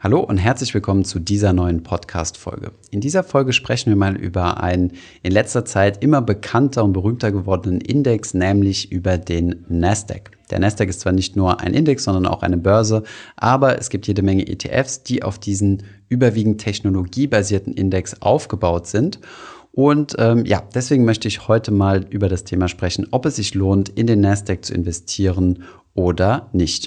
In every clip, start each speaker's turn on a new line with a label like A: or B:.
A: Hallo und herzlich willkommen zu dieser neuen Podcast-Folge. In dieser Folge sprechen wir mal über einen in letzter Zeit immer bekannter und berühmter gewordenen Index, nämlich über den Nasdaq. Der Nasdaq ist zwar nicht nur ein Index, sondern auch eine Börse, aber es gibt jede Menge ETFs, die auf diesen überwiegend technologiebasierten Index aufgebaut sind. Und deswegen möchte ich heute mal über das Thema sprechen, ob es sich lohnt, in den Nasdaq zu investieren oder nicht.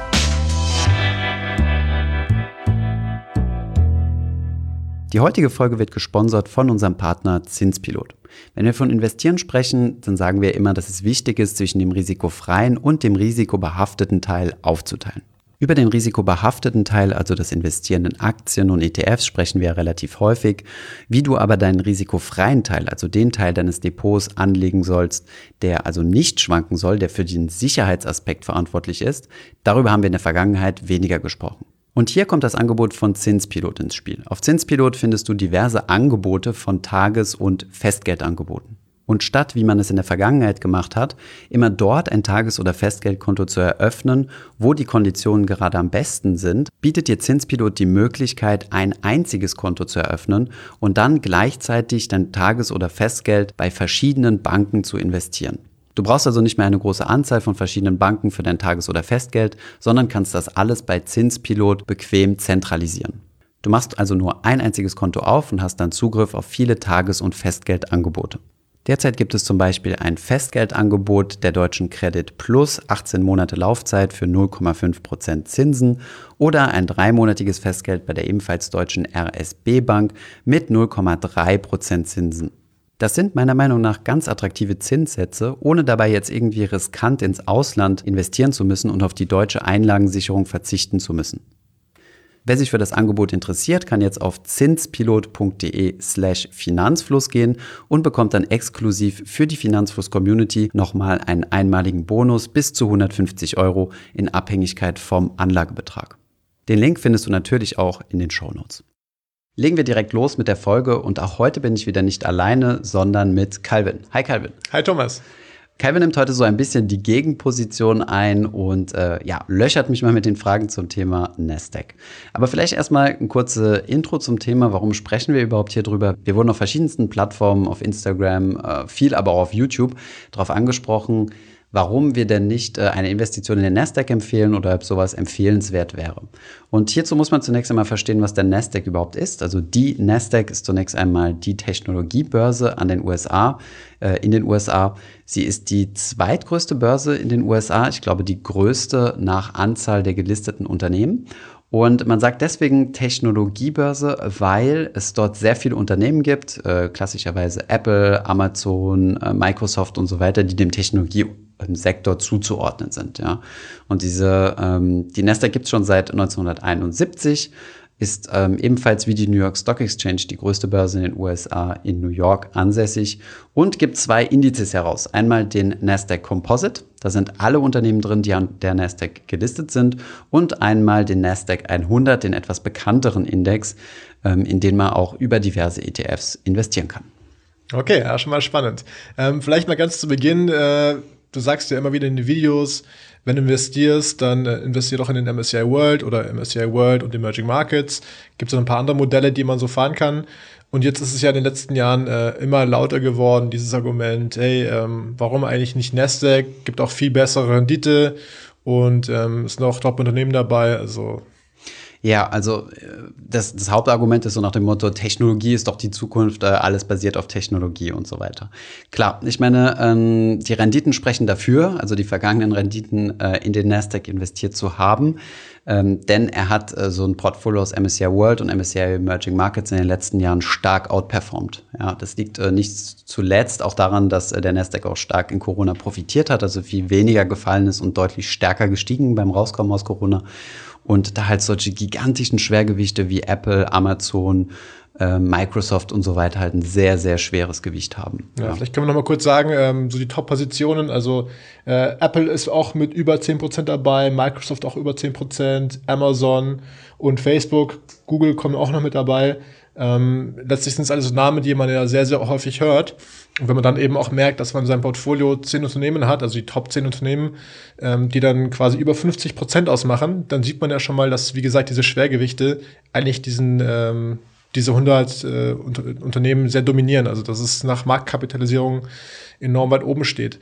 A: Die heutige Folge wird gesponsert von unserem Partner Zinspilot. Wenn wir von Investieren sprechen, dann sagen wir immer, dass es wichtig ist, zwischen dem risikofreien und dem risikobehafteten Teil aufzuteilen. Über den risikobehafteten Teil, also das Investieren in Aktien und ETFs, sprechen wir relativ häufig. Wie du aber deinen risikofreien Teil, also den Teil deines Depots anlegen sollst, der also nicht schwanken soll, der für den Sicherheitsaspekt verantwortlich ist, darüber haben wir in der Vergangenheit weniger gesprochen. Und hier kommt das Angebot von Zinspilot ins Spiel. Auf Zinspilot findest du diverse Angebote von Tages- und Festgeldangeboten. Und statt, wie man es in der Vergangenheit gemacht hat, immer dort ein Tages- oder Festgeldkonto zu eröffnen, wo die Konditionen gerade am besten sind, bietet dir Zinspilot die Möglichkeit, ein einziges Konto zu eröffnen und dann gleichzeitig dein Tages- oder Festgeld bei verschiedenen Banken zu investieren. Du brauchst also nicht mehr eine große Anzahl von verschiedenen Banken für dein Tages- oder Festgeld, sondern kannst das alles bei Zinspilot bequem zentralisieren. Du machst also nur ein einziges Konto auf und hast dann Zugriff auf viele Tages- und Festgeldangebote. Derzeit gibt es zum Beispiel ein Festgeldangebot der Deutschen Credit Plus, 18 Monate Laufzeit für 0,5% Zinsen oder ein 3-monatiges Festgeld bei der ebenfalls deutschen RSB Bank mit 0,3% Zinsen. Das sind meiner Meinung nach ganz attraktive Zinssätze, ohne dabei jetzt irgendwie riskant ins Ausland investieren zu müssen und auf die deutsche Einlagensicherung verzichten zu müssen. Wer sich für das Angebot interessiert, kann jetzt auf zinspilot.de/Finanzfluss gehen und bekommt dann exklusiv für die Finanzfluss-Community nochmal einen einmaligen Bonus bis zu 150 € in Abhängigkeit vom Anlagebetrag. Den Link findest du natürlich auch in den Shownotes. Legen wir direkt los mit der Folge und auch heute bin ich wieder nicht alleine, sondern mit Calvin. Hi Calvin.
B: Hi Thomas.
A: Calvin nimmt heute so ein bisschen die Gegenposition ein und löchert mich mal mit den Fragen zum Thema Nasdaq. Aber vielleicht erstmal ein kurzes Intro zum Thema, warum sprechen wir überhaupt hier drüber? Wir wurden auf verschiedensten Plattformen, auf Instagram, viel aber auch auf YouTube darauf angesprochen, warum wir denn nicht eine Investition in den Nasdaq empfehlen oder ob sowas empfehlenswert wäre. Und hierzu muss man zunächst einmal verstehen, was der Nasdaq überhaupt ist. Also die Nasdaq ist zunächst einmal die Technologiebörse in den USA. Sie ist die zweitgrößte Börse in den USA. Ich glaube, die größte nach Anzahl der gelisteten Unternehmen. Und man sagt deswegen Technologiebörse, weil es dort sehr viele Unternehmen gibt, klassischerweise Apple, Amazon, Microsoft und so weiter, die dem Technologiesektor zuzuordnen sind. Ja. Und die Nasdaq gibt es schon seit 1971, ist ebenfalls wie die New York Stock Exchange die größte Börse in den USA in New York ansässig und gibt 2 Indizes heraus. Einmal den Nasdaq Composite, da sind alle Unternehmen drin, die an der Nasdaq gelistet sind, und einmal den Nasdaq 100, den etwas bekannteren Index, in den man auch über diverse ETFs investieren kann.
B: Okay, ja, schon mal spannend. Vielleicht mal ganz zu Beginn, du sagst ja immer wieder in den Videos, wenn du investierst, dann investier doch in den MSCI World oder MSCI World und Emerging Markets. Gibt es noch ein paar andere Modelle, die man so fahren kann. Und jetzt ist es ja in den letzten Jahren immer lauter geworden, dieses Argument, hey, warum eigentlich nicht Nasdaq? Gibt auch viel bessere Rendite und ist noch Top-Unternehmen dabei, also...
A: Ja, also das Hauptargument ist so nach dem Motto, Technologie ist doch die Zukunft, alles basiert auf Technologie und so weiter. Klar, ich meine, die Renditen sprechen dafür, also die vergangenen Renditen in den Nasdaq investiert zu haben, denn er hat so ein Portfolio aus MSCI World und MSCI Emerging Markets in den letzten Jahren stark outperformed. Ja, das liegt nicht zuletzt auch daran, dass der Nasdaq auch stark in Corona profitiert hat, also viel weniger gefallen ist und deutlich stärker gestiegen beim Rauskommen aus Corona. Und da halt solche gigantischen Schwergewichte wie Apple, Amazon, Microsoft und so weiter halt ein sehr, sehr schweres Gewicht haben.
B: Ja, vielleicht können wir noch mal kurz sagen, so die Top-Positionen, also Apple ist auch mit über 10% dabei, Microsoft auch über 10%, Amazon und Facebook, Google kommen auch noch mit dabei. Letztlich sind es alles so Namen, die man ja sehr, sehr häufig hört. Und wenn man dann eben auch merkt, dass man in seinem Portfolio 10 Unternehmen hat, also die Top 10 Unternehmen, die dann quasi über 50% ausmachen, dann sieht man ja schon mal, dass, wie gesagt, diese Schwergewichte eigentlich diese 100 Unternehmen sehr dominieren. Also dass es nach Marktkapitalisierung enorm weit oben steht.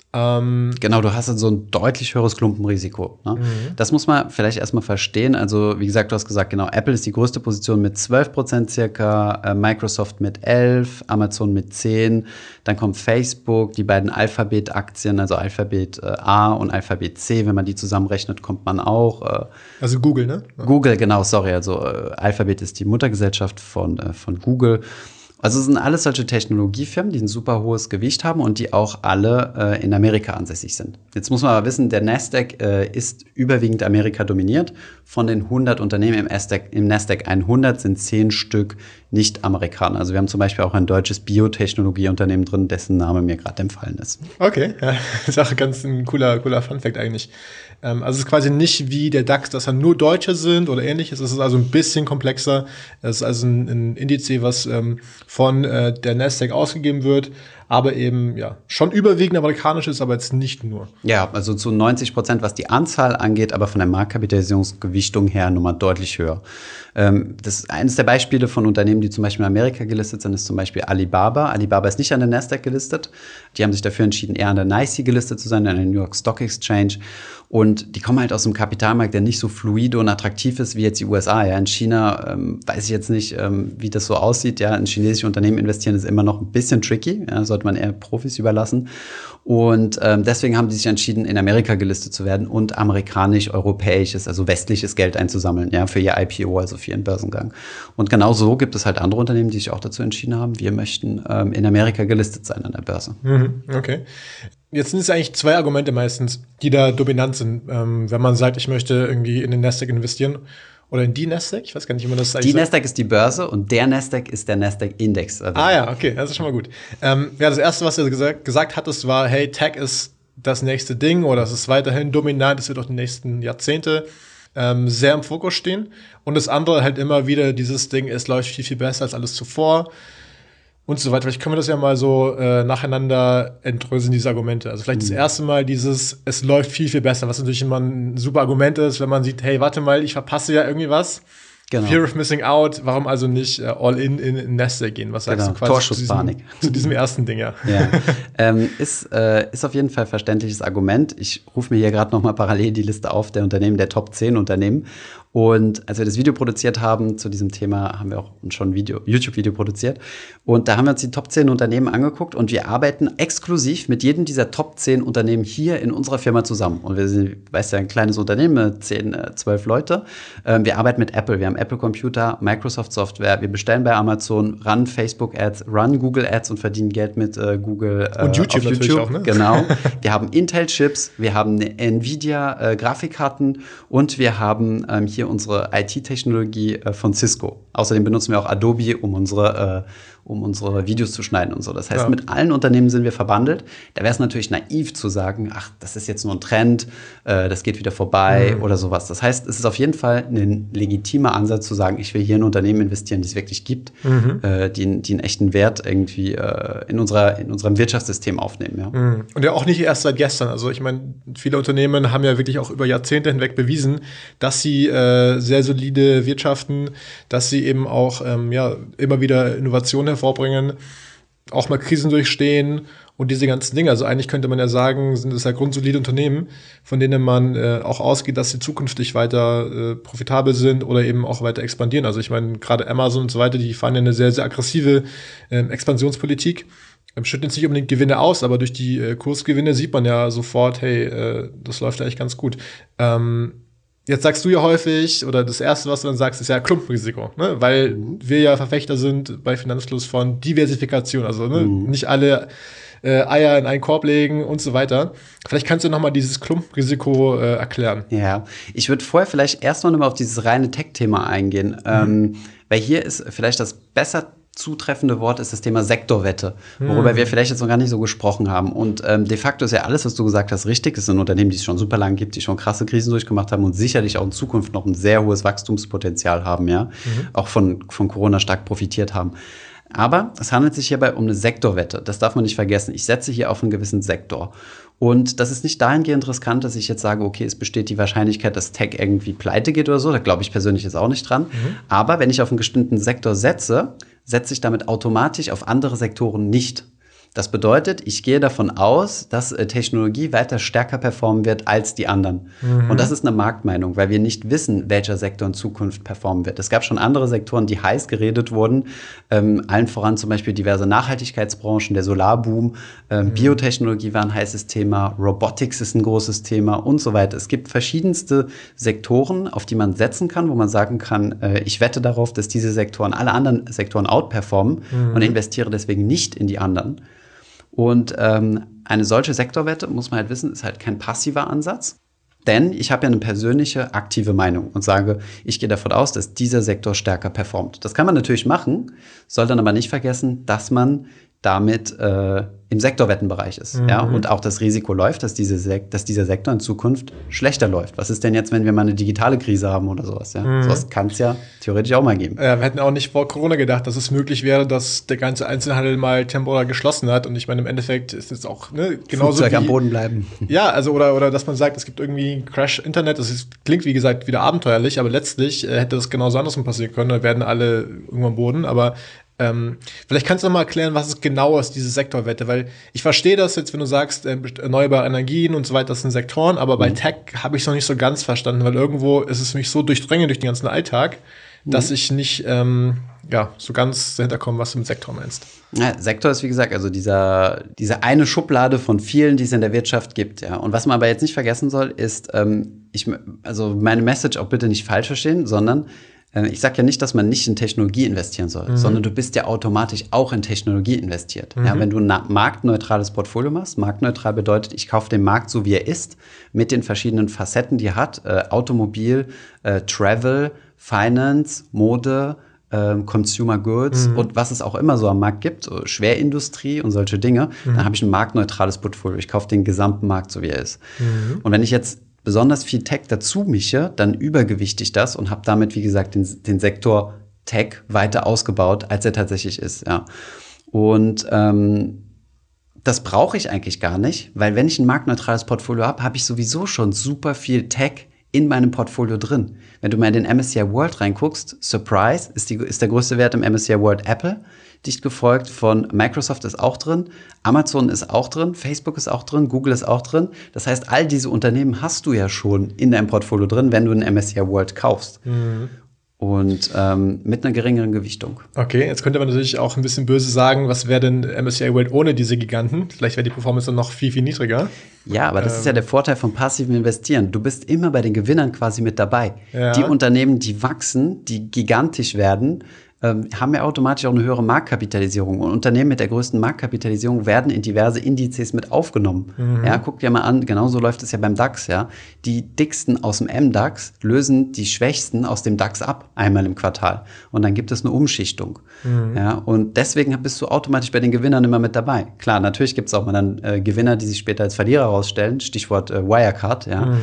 A: Genau, du hast so ein deutlich höheres Klumpenrisiko. Ne? Das muss man vielleicht erstmal verstehen. Also, wie gesagt, du hast gesagt, genau, Apple ist die größte Position mit 12% circa, Microsoft mit 11%, Amazon mit 10%, dann kommt Facebook, die beiden Alphabet-Aktien, also Alphabet A und Alphabet C, wenn man die zusammenrechnet, kommt man auch.
B: Also Google, ne?
A: Ja. Google, genau, sorry, also Alphabet ist die Muttergesellschaft von Google. Also es sind alles solche Technologiefirmen, die ein super hohes Gewicht haben und die auch alle in Amerika ansässig sind. Jetzt muss man aber wissen, der Nasdaq ist überwiegend Amerika dominiert. Von den 100 Unternehmen im Nasdaq 100 sind 10 Stück nicht Amerikaner. Also wir haben zum Beispiel auch ein deutsches Biotechnologieunternehmen drin, dessen Name mir gerade entfallen ist.
B: Okay, ja, das ist auch ganz ein cooler Funfact eigentlich. Also es ist quasi nicht wie der DAX, dass da nur Deutsche sind oder ähnliches. Es ist also ein bisschen komplexer. Es ist also ein Indiz, was von der Nasdaq ausgegeben wird, aber eben ja schon überwiegend amerikanisch ist, aber jetzt nicht nur.
A: Ja, also zu 90%, was die Anzahl angeht, aber von der Marktkapitalisierungsgewichtung her nochmal deutlich höher. Das ist eines der Beispiele von Unternehmen, die zum Beispiel in Amerika gelistet sind, ist zum Beispiel Alibaba. Alibaba ist nicht an der Nasdaq gelistet. Die haben sich dafür entschieden, eher an der NYSE gelistet zu sein, an der New York Stock Exchange. Und die kommen halt aus einem Kapitalmarkt, der nicht so fluide und attraktiv ist wie jetzt die USA. Ja, in China weiß ich jetzt nicht, wie das so aussieht. Ja, in chinesische Unternehmen investieren ist immer noch ein bisschen tricky. Ja, sollte man eher Profis überlassen. Und deswegen haben die sich entschieden, in Amerika gelistet zu werden und amerikanisch-europäisches, also westliches Geld einzusammeln, ja, für ihr IPO, also für ihren Börsengang. Und genau so gibt es halt andere Unternehmen, die sich auch dazu entschieden haben, wir möchten in Amerika gelistet sein an der Börse.
B: Okay. Jetzt sind es eigentlich zwei Argumente meistens, die da dominant sind, wenn man sagt, ich möchte irgendwie in den Nasdaq investieren. Oder in die Nasdaq? Ich weiß gar nicht, wie man das eigentlich
A: sagt. Die Nasdaq ist die Börse und der Nasdaq ist der Nasdaq-Index.
B: Also ja, okay, das ist schon mal gut. Ja, das Erste, was du gesagt hattest, war, hey, Tech ist das nächste Ding oder es ist weiterhin dominant, es wird auch die nächsten Jahrzehnte sehr im Fokus stehen. Und das andere halt immer wieder dieses Ding, es läuft viel, viel besser als alles zuvor. Und so weiter. Vielleicht können wir das ja mal so nacheinander entdröseln, diese Argumente. Also vielleicht das erste Mal dieses, es läuft viel, viel besser, was natürlich immer ein super Argument ist, wenn man sieht, hey, warte mal, ich verpasse ja irgendwie was. Genau. Fear of missing out, warum also nicht all in Nasdaq gehen? Was sagst du quasi
A: Torschusspanik.
B: Zu diesem ersten Ding, ja.
A: Ist auf jeden Fall ein verständliches Argument. Ich rufe mir hier gerade noch mal parallel die Liste auf der Unternehmen, der Top 10 Unternehmen. Und als wir das Video produziert haben zu diesem Thema, haben wir auch schon ein YouTube-Video produziert. Und da haben wir uns die Top 10 Unternehmen angeguckt und wir arbeiten exklusiv mit jedem dieser Top 10 Unternehmen hier in unserer Firma zusammen. Und wir sind, weißt du, ein kleines Unternehmen, 10, 12 Leute. Wir arbeiten mit Apple, wir haben Apple Computer, Microsoft Software, wir bestellen bei Amazon, run Facebook Ads, run Google Ads und verdienen Geld mit Google
B: und YouTube
A: auf
B: natürlich auch, ne?
A: Genau. Wir haben Intel-Chips, wir haben Nvidia Grafikkarten und wir haben hier unsere IT-Technologie von Cisco. Außerdem benutzen wir auch Adobe, um unsere Videos zu schneiden und so. Das heißt, mit allen Unternehmen sind wir verbandelt. Da wäre es natürlich naiv zu sagen, ach, das ist jetzt nur ein Trend, das geht wieder vorbei oder sowas. Das heißt, es ist auf jeden Fall ein legitimer Ansatz zu sagen, ich will hier in Unternehmen investieren, die es wirklich gibt, die einen echten Wert irgendwie in unserem Wirtschaftssystem aufnehmen. Ja.
B: Und ja auch nicht erst seit gestern. Also ich meine, viele Unternehmen haben ja wirklich auch über Jahrzehnte hinweg bewiesen, dass sie sehr solide wirtschaften, dass sie eben auch immer wieder Innovationen hervorbringen, auch mal Krisen durchstehen und diese ganzen Dinge. Also eigentlich könnte man ja sagen, sind es ja grundsolide Unternehmen, von denen man auch ausgeht, dass sie zukünftig weiter profitabel sind oder eben auch weiter expandieren. Also ich meine, gerade Amazon und so weiter, die fahren ja eine sehr, sehr aggressive Expansionspolitik. Schüttet jetzt nicht unbedingt Gewinne aus, aber durch die Kursgewinne sieht man ja sofort, hey, das läuft ja eigentlich ganz gut. Jetzt sagst du ja häufig, oder das Erste, was du dann sagst, ist ja Klumpenrisiko, ne? Weil wir ja Verfechter sind bei Finanzfluss von Diversifikation, also nicht alle Eier in einen Korb legen und so weiter. Vielleicht kannst du noch mal dieses Klumpenrisiko erklären.
A: Ja, ich würde vorher vielleicht erst noch mal auf dieses reine Tech-Thema eingehen, weil hier ist vielleicht das besser zutreffende Wort ist das Thema Sektorwette, worüber wir vielleicht jetzt noch gar nicht so gesprochen haben. Und de facto ist ja alles, was du gesagt hast, richtig. Es sind Unternehmen, die es schon super lange gibt, die schon krasse Krisen durchgemacht haben und sicherlich auch in Zukunft noch ein sehr hohes Wachstumspotenzial haben, ja, auch von Corona stark profitiert haben. Aber es handelt sich hierbei um eine Sektorwette. Das darf man nicht vergessen. Ich setze hier auf einen gewissen Sektor. Und das ist nicht dahingehend riskant, dass ich jetzt sage, okay, es besteht die Wahrscheinlichkeit, dass Tech irgendwie pleite geht oder so. Da glaube ich persönlich jetzt auch nicht dran. Aber wenn ich auf einen bestimmten Sektor setze, setze ich damit automatisch auf andere Sektoren nicht. Das bedeutet, ich gehe davon aus, dass Technologie weiter stärker performen wird als die anderen. Und das ist eine Marktmeinung, weil wir nicht wissen, welcher Sektor in Zukunft performen wird. Es gab schon andere Sektoren, die heiß geredet wurden, allen voran zum Beispiel diverse Nachhaltigkeitsbranchen, der Solarboom, Biotechnologie war ein heißes Thema, Robotics ist ein großes Thema und so weiter. Es gibt verschiedenste Sektoren, auf die man setzen kann, wo man sagen kann, ich wette darauf, dass diese Sektoren alle anderen Sektoren outperformen und investiere deswegen nicht in die anderen. Und eine solche Sektorwette, muss man halt wissen, ist halt kein passiver Ansatz. Denn ich habe ja eine persönliche, aktive Meinung und sage, ich gehe davon aus, dass dieser Sektor stärker performt. Das kann man natürlich machen, soll dann aber nicht vergessen, dass man damit im Sektorwettenbereich ist. Ja? Und auch das Risiko läuft, dass dieser Sektor in Zukunft schlechter läuft. Was ist denn jetzt, wenn wir mal eine digitale Krise haben oder sowas? Ja? Sowas kann es ja theoretisch auch mal geben.
B: Wir hätten auch nicht vor Corona gedacht, dass es möglich wäre, dass der ganze Einzelhandel mal temporär geschlossen hat. Und ich meine, im Endeffekt ist es auch genauso
A: Flugzeug am Boden bleiben.
B: Ja, also oder dass man sagt, es gibt irgendwie einen Crash-Internet. Klingt, wie gesagt, wieder abenteuerlich, aber letztlich hätte das genauso andersrum passieren können. Da werden alle irgendwann am Boden, aber vielleicht kannst du noch mal erklären, was es genau ist, diese Sektorwette, weil ich verstehe das jetzt, wenn du sagst, erneuerbare Energien und so weiter, das sind Sektoren, aber bei Tech habe ich es noch nicht so ganz verstanden, weil irgendwo ist es mich so durchdringend durch den ganzen Alltag, dass ich nicht so ganz dahinter komme, was du mit Sektor meinst.
A: Ja, Sektor ist, wie gesagt, also diese eine Schublade von vielen, die es in der Wirtschaft gibt. Ja. Und was man aber jetzt nicht vergessen soll, ist, also meine Message auch bitte nicht falsch verstehen, sondern ich sage ja nicht, dass man nicht in Technologie investieren soll, sondern du bist ja automatisch auch in Technologie investiert. Ja, wenn du ein marktneutrales Portfolio machst, marktneutral bedeutet, ich kaufe den Markt so, wie er ist, mit den verschiedenen Facetten, die er hat, Automobil, Travel, Finance, Mode, Consumer Goods und was es auch immer so am Markt gibt, so Schwerindustrie und solche Dinge, dann habe ich ein marktneutrales Portfolio. Ich kaufe den gesamten Markt so, wie er ist. Und wenn ich jetzt besonders viel Tech dazu mische, dann übergewichte ich das und habe damit, wie gesagt, den Sektor Tech weiter ausgebaut, als er tatsächlich ist. Ja. Und das brauche ich eigentlich gar nicht, weil wenn ich ein marktneutrales Portfolio habe, habe ich sowieso schon super viel Tech in meinem Portfolio drin. Wenn du mal in den MSCI World reinguckst, Surprise, ist der größte Wert im MSCI World Apple, dicht gefolgt von Microsoft ist auch drin, Amazon ist auch drin, Facebook ist auch drin, Google ist auch drin. Das heißt, all diese Unternehmen hast du ja schon in deinem Portfolio drin, wenn du einen MSCI World kaufst. Und mit einer geringeren Gewichtung.
B: Okay, jetzt könnte man natürlich auch ein bisschen böse sagen, was wäre denn MSCI World ohne diese Giganten? Vielleicht wäre die Performance dann noch viel, viel niedriger.
A: Ja, aber das ist ja der Vorteil vom passiven Investieren. Du bist immer bei den Gewinnern quasi mit dabei. Ja. Die Unternehmen, die wachsen, die gigantisch werden, haben ja automatisch auch eine höhere Marktkapitalisierung. Und Unternehmen mit der größten Marktkapitalisierung werden in diverse Indizes mit aufgenommen. Ja, guck dir mal an, genauso läuft es ja beim DAX. Ja. Die dicksten aus dem MDAX lösen die schwächsten aus dem DAX ab, einmal im Quartal. Und dann gibt es eine Umschichtung. Ja, und deswegen bist du automatisch bei den Gewinnern immer mit dabei. Klar, natürlich gibt es auch mal dann Gewinner, die sich später als Verlierer herausstellen, Stichwort Wirecard. Ja.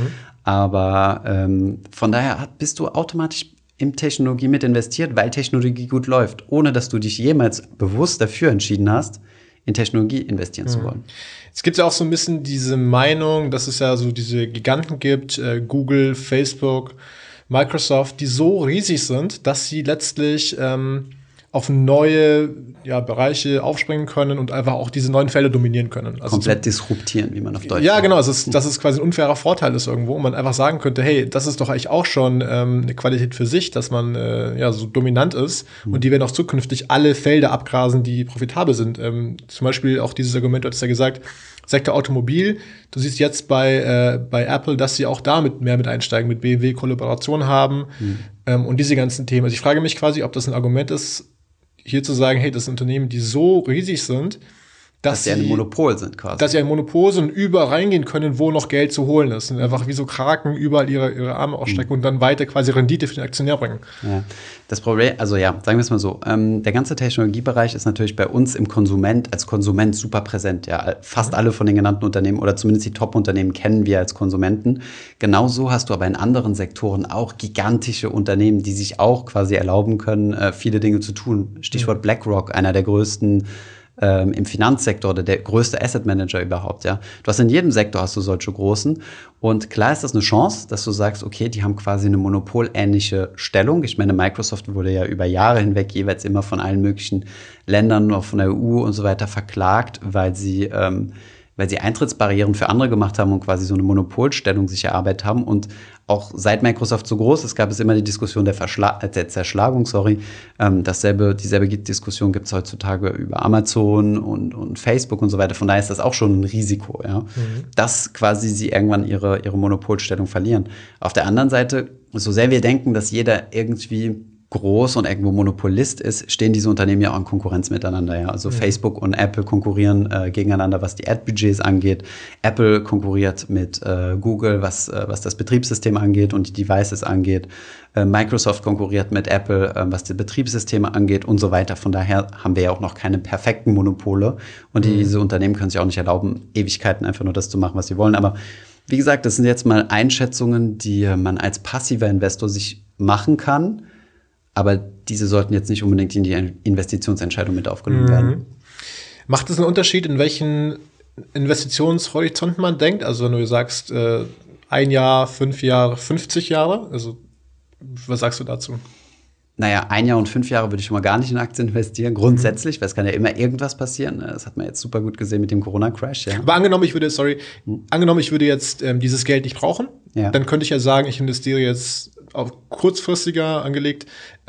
A: Aber von daher bist du automatisch in Technologie mit investiert, weil Technologie gut läuft, ohne dass du dich jemals bewusst dafür entschieden hast, in Technologie investieren zu wollen.
B: Es gibt ja auch so ein bisschen diese Meinung, dass es ja so diese Giganten gibt, Google, Facebook, Microsoft, die so riesig sind, dass sie letztlich auf neue Bereiche aufspringen können und einfach auch diese neuen Felder dominieren können. Also
A: komplett disruptieren, wie man auf Deutsch sagt.
B: Ja, genau. Dass es quasi ein unfairer Vorteil ist irgendwo. Und man einfach sagen könnte, hey, das ist doch eigentlich auch schon eine Qualität für sich, dass man so dominant ist. Und die werden auch zukünftig alle Felder abgrasen, die profitabel sind. Zum Beispiel auch dieses Argument, du hast ja gesagt, Sektor Automobil. Du siehst jetzt bei Apple, dass sie auch damit mehr mit einsteigen, mit BMW Kollaboration haben und diese ganzen Themen. Also ich frage mich quasi, ob das ein Argument ist, hier zu sagen, hey, das sind Unternehmen, die so riesig sind,
A: dass sie ein Monopol sind quasi.
B: Dass sie ein Monopol sind und überall reingehen können, wo noch Geld zu holen ist. Und einfach wie so Kraken überall ihre Arme ausstrecken und dann weiter quasi Rendite für den Aktionär bringen.
A: Ja. Das Problem, also ja, sagen wir es mal so, der ganze Technologiebereich ist natürlich bei uns als Konsument super präsent. Ja. Fast alle von den genannten Unternehmen oder zumindest die Top-Unternehmen kennen wir als Konsumenten. Genauso hast du aber in anderen Sektoren auch gigantische Unternehmen, die sich auch quasi erlauben können, viele Dinge zu tun. Stichwort BlackRock, einer der größten im Finanzsektor oder der größte Asset Manager überhaupt, ja. Du hast in jedem Sektor hast du solche großen und klar ist das eine Chance, dass du sagst, okay, die haben quasi eine monopolähnliche Stellung. Ich meine, Microsoft wurde ja über Jahre hinweg jeweils immer von allen möglichen Ländern, auch von der EU und so weiter verklagt, weil sie Eintrittsbarrieren für andere gemacht haben und quasi so eine Monopolstellung sich erarbeitet haben. Und auch seit Microsoft so groß ist, gab es immer die Diskussion der Zerschlagung, dieselbe Diskussion gibt es heutzutage über Amazon und Facebook und so weiter. Von daher ist das auch schon ein Risiko, ja, dass quasi sie irgendwann ihre Monopolstellung verlieren. Auf der anderen Seite, so sehr wir denken, dass jeder irgendwie groß und irgendwo Monopolist ist, stehen diese Unternehmen ja auch in Konkurrenz miteinander. Ja? Also Facebook und Apple konkurrieren gegeneinander, was die Ad-Budgets angeht. Apple konkurriert mit Google, was das Betriebssystem angeht und die Devices angeht. Microsoft konkurriert mit Apple, was die Betriebssysteme angeht und so weiter. Von daher haben wir ja auch noch keine perfekten Monopole. Und diese Unternehmen können sich auch nicht erlauben, Ewigkeiten einfach nur das zu machen, was sie wollen. Aber wie gesagt, das sind jetzt mal Einschätzungen, die man als passiver Investor sich machen kann. Aber diese sollten jetzt nicht unbedingt in die Investitionsentscheidung mit aufgenommen werden.
B: Macht es einen Unterschied, in welchen Investitionshorizont man denkt? Also wenn du sagst, 1 Jahr, 5 Jahre, 50 Jahre, also was sagst du dazu?
A: Naja, 1 Jahr und 5 Jahre würde ich schon mal gar nicht in Aktien investieren, grundsätzlich, weil es kann ja immer irgendwas passieren. Das hat man jetzt super gut gesehen mit dem Corona-Crash. Ja.
B: Aber angenommen, ich würde jetzt dieses Geld nicht brauchen, dann könnte ich ja sagen, ich investiere jetzt auf kurzfristiger angelegt,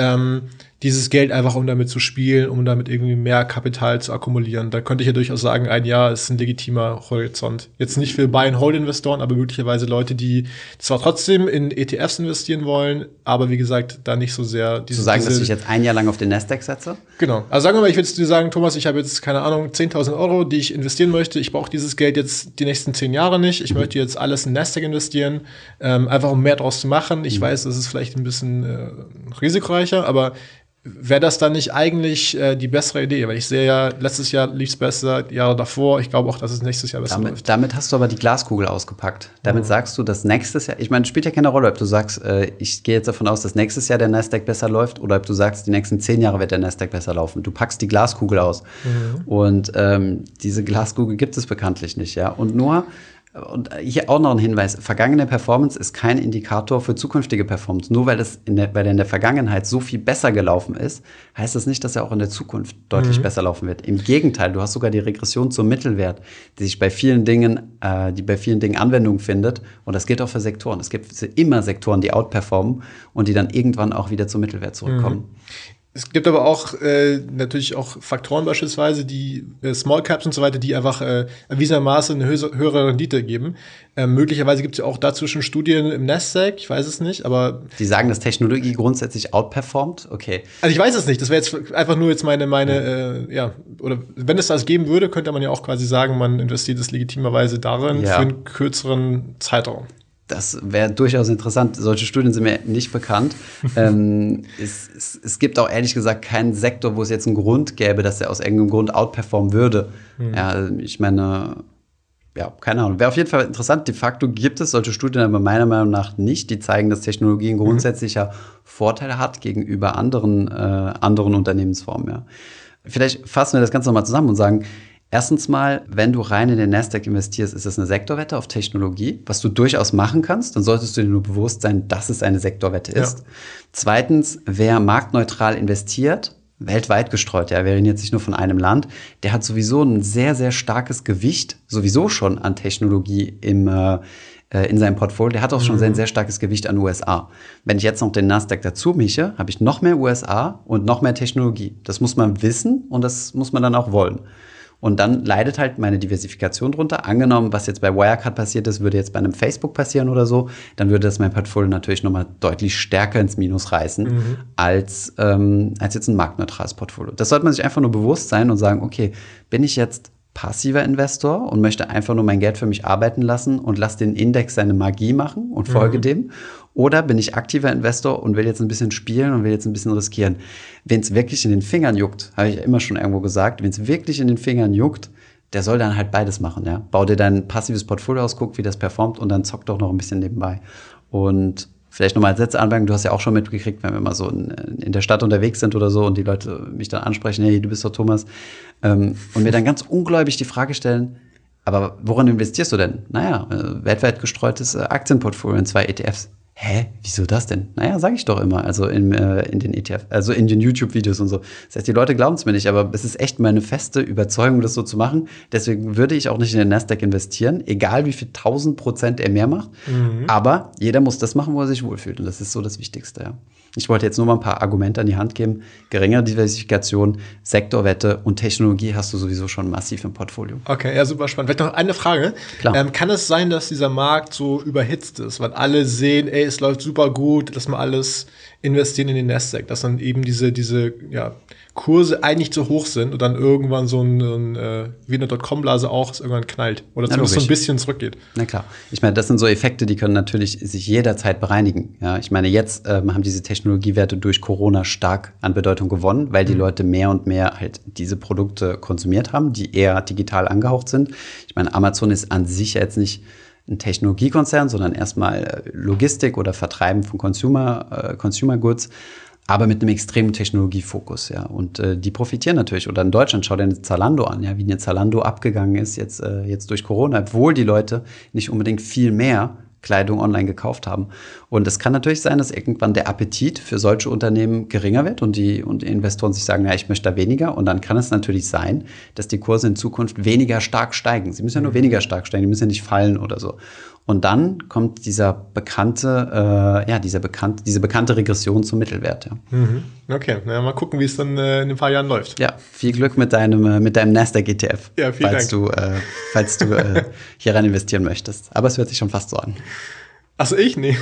B: dieses Geld einfach, um damit zu spielen, um damit irgendwie mehr Kapital zu akkumulieren. Da könnte ich ja durchaus sagen, 1 Jahr ist ein legitimer Horizont. Jetzt nicht für Buy-and-Hold-Investoren, aber möglicherweise Leute, die zwar trotzdem in ETFs investieren wollen, aber wie gesagt, da nicht so sehr...
A: Zu sagen, dass ich jetzt 1 Jahr lang auf den Nasdaq setze?
B: Genau. Also sagen wir mal, ich würde dir sagen, Thomas, ich habe jetzt, keine Ahnung, 10.000 Euro, die ich investieren möchte. Ich brauche dieses Geld jetzt die nächsten 10 Jahre nicht. Ich möchte jetzt alles in Nasdaq investieren, einfach um mehr draus zu machen. Ich weiß, das ist vielleicht ein bisschen risikoreicher, aber wäre das dann nicht eigentlich die bessere Idee? Weil ich sehe ja, letztes Jahr lief es besser, Jahre davor. Ich glaube auch, dass es nächstes Jahr besser läuft.
A: Damit hast du aber die Glaskugel ausgepackt. Damit sagst du, dass nächstes Jahr, ich meine, spielt ja keine Rolle, ob du sagst, ich gehe jetzt davon aus, dass nächstes Jahr der Nasdaq besser läuft oder ob du sagst, die nächsten 10 Jahre wird der Nasdaq besser laufen. Du packst die Glaskugel aus. Und diese Glaskugel gibt es bekanntlich nicht, ja. Und hier auch noch ein Hinweis, vergangene Performance ist kein Indikator für zukünftige Performance. Nur weil er in der Vergangenheit so viel besser gelaufen ist, heißt das nicht, dass er auch in der Zukunft deutlich besser laufen wird. Im Gegenteil, du hast sogar die Regression zum Mittelwert, die sich bei vielen Dingen Anwendung findet. Und das gilt auch für Sektoren. Es gibt immer Sektoren, die outperformen und die dann irgendwann auch wieder zum Mittelwert zurückkommen.
B: Es gibt aber auch natürlich auch Faktoren beispielsweise, die Small Caps und so weiter, die einfach erwiesenermaßen eine höhere Rendite geben. Möglicherweise gibt es ja auch dazu schon Studien im Nasdaq, ich weiß es nicht, aber...
A: Die sagen, dass Technologie grundsätzlich outperformt? Okay.
B: Also ich weiß es nicht, das wäre jetzt einfach nur jetzt meine oder wenn es das geben würde, könnte man ja auch quasi sagen, man investiert es legitimerweise darin für einen kürzeren Zeitraum.
A: Das wäre durchaus interessant. Solche Studien sind mir nicht bekannt. Es gibt auch ehrlich gesagt keinen Sektor, wo es jetzt einen Grund gäbe, dass der aus irgendeinem Grund outperformen würde. Ja, ich meine, keine Ahnung. Wäre auf jeden Fall interessant. De facto gibt es solche Studien, aber meiner Meinung nach nicht. Die zeigen, dass Technologie ein grundsätzlicher Vorteil hat gegenüber anderen Unternehmensformen. Ja. Vielleicht fassen wir das Ganze nochmal zusammen und sagen, erstens mal, wenn du rein in den Nasdaq investierst, ist es eine Sektorwette auf Technologie, was du durchaus machen kannst. Dann solltest du dir nur bewusst sein, dass es eine Sektorwette ist. Zweitens, wer marktneutral investiert, weltweit gestreut, wir reden jetzt nicht nur von einem Land, der hat sowieso ein sehr, sehr starkes Gewicht, sowieso schon an Technologie in seinem Portfolio. Der hat auch schon ein sehr starkes Gewicht an USA. Wenn ich jetzt noch den Nasdaq dazu mische, habe ich noch mehr USA und noch mehr Technologie. Das muss man wissen und das muss man dann auch wollen. Und dann leidet halt meine Diversifikation drunter. Angenommen, was jetzt bei Wirecard passiert ist, würde jetzt bei einem Facebook passieren oder so, dann würde das mein Portfolio natürlich nochmal deutlich stärker ins Minus reißen, als jetzt ein marktneutrales Portfolio. Das sollte man sich einfach nur bewusst sein und sagen, okay, bin ich jetzt passiver Investor und möchte einfach nur mein Geld für mich arbeiten lassen und lasse den Index seine Magie machen und folge dem? Oder bin ich aktiver Investor und will jetzt ein bisschen spielen und will jetzt ein bisschen riskieren? Wenn es wirklich in den Fingern juckt, habe ich ja immer schon irgendwo gesagt, wenn es wirklich in den Fingern juckt, der soll dann halt beides machen. Ja? Bau dir dein passives Portfolio aus, guck, wie das performt und dann zock doch noch ein bisschen nebenbei. Und vielleicht nochmal als letzte Anmerkung, du hast ja auch schon mitgekriegt, wenn wir mal so in der Stadt unterwegs sind oder so und die Leute mich dann ansprechen, hey, du bist doch Thomas, und mir dann ganz ungläubig die Frage stellen, aber woran investierst du denn? Naja, weltweit gestreutes Aktienportfolio in 2 ETFs. Hä, wieso das denn? Naja, sage ich doch immer, also in den ETF, also in den YouTube-Videos und so. Das heißt, die Leute glauben es mir nicht, aber es ist echt meine feste Überzeugung, das so zu machen. Deswegen würde ich auch nicht in den Nasdaq investieren, egal wie viel 1000% er mehr macht. Aber jeder muss das machen, wo er sich wohlfühlt. Und das ist so das Wichtigste, ja. Ich wollte jetzt nur mal ein paar Argumente an die Hand geben. Geringere Diversifikation, Sektorwette und Technologie hast du sowieso schon massiv im Portfolio.
B: Okay, ja, super spannend. Vielleicht noch eine Frage.
A: Klar.
B: Kann es sein, dass dieser Markt so überhitzt ist, weil alle sehen, ey, es läuft super gut, dass wir alles investieren in den Nasdaq, dass dann eben diese Kurse eigentlich zu hoch sind und dann irgendwann so wie eine Dotcom-Blase auch, es irgendwann knallt oder zumindest so ein bisschen zurückgeht.
A: Na klar. Ich meine, das sind so Effekte, die können natürlich sich jederzeit bereinigen. Ja, ich meine, jetzt haben diese Technologiewerte durch Corona stark an Bedeutung gewonnen, weil die Leute mehr und mehr halt diese Produkte konsumiert haben, die eher digital angehaucht sind. Ich meine, Amazon ist an sich jetzt nicht ein Technologiekonzern, sondern erstmal Logistik oder Vertreiben von Consumer Goods, aber mit einem extremen Technologiefokus, ja. Und die profitieren natürlich. Oder in Deutschland, schau dir eine Zalando an, ja, wie eine Zalando abgegangen ist jetzt durch Corona, obwohl die Leute nicht unbedingt viel mehr Kleidung online gekauft haben. Und es kann natürlich sein, dass irgendwann der Appetit für solche Unternehmen geringer wird und die Investoren sich sagen, ja, ich möchte da weniger. Und dann kann es natürlich sein, dass die Kurse in Zukunft weniger stark steigen. Sie müssen ja nur weniger stark steigen, die müssen ja nicht fallen oder so. Und dann kommt diese bekannte Regression zum Mittelwert. Ja.
B: Okay, na, mal gucken, wie es dann in ein paar Jahren läuft.
A: Ja, viel Glück mit deinem Nasdaq ETF,
B: ja,
A: falls du hier rein investieren möchtest. Aber es hört sich schon fast so an.
B: Achso, ich? Nee.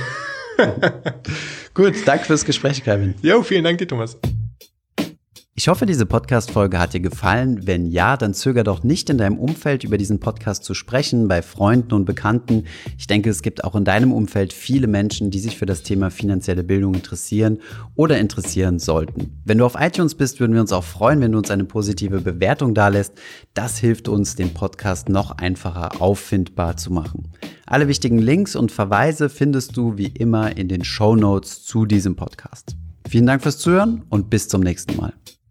A: Gut, danke fürs Gespräch, Kevin.
B: Jo, vielen Dank dir, Thomas.
A: Ich hoffe, diese Podcast-Folge hat dir gefallen. Wenn ja, dann zöger doch nicht, in deinem Umfeld über diesen Podcast zu sprechen, bei Freunden und Bekannten. Ich denke, es gibt auch in deinem Umfeld viele Menschen, die sich für das Thema finanzielle Bildung interessieren oder interessieren sollten. Wenn du auf iTunes bist, würden wir uns auch freuen, wenn du uns eine positive Bewertung dalässt. Das hilft uns, den Podcast noch einfacher auffindbar zu machen. Alle wichtigen Links und Verweise findest du wie immer in den Shownotes zu diesem Podcast. Vielen Dank fürs Zuhören und bis zum nächsten Mal.